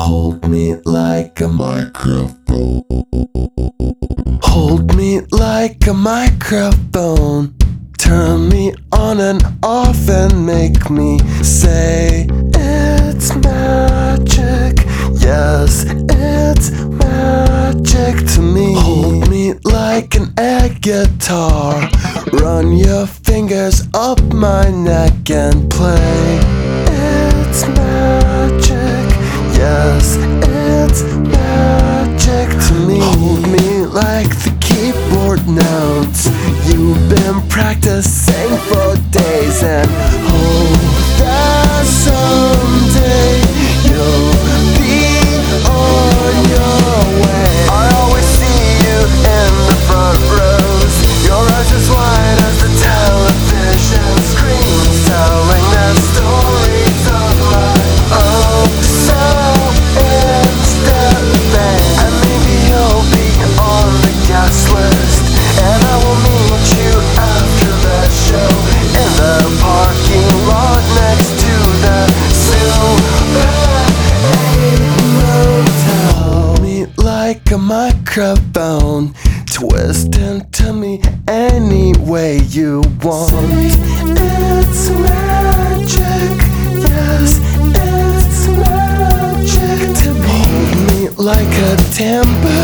Hold me like a microphone. Hold me like a microphone. Turn me on and off and make me say it's magic. Yes, it's magic to me. Hold me like an air guitar. Run your fingers up my neck and play. It's magic. Yes, it's magic to me. Hold me like the keyboard notes you've been practicing for days, and hope that someday you'll be on your way. I always see you in the front rows, your eyes as wide as the television screens, telling their stories of life. Oh, so instantly. And maybe you'll be on the guest list, and I will meet you after the show in the parking lot next to the Super 8 motel. Hold me like a microphone, twist into me any way you want. It's magic, yes, it's magic to me. Hold me like a tambourine.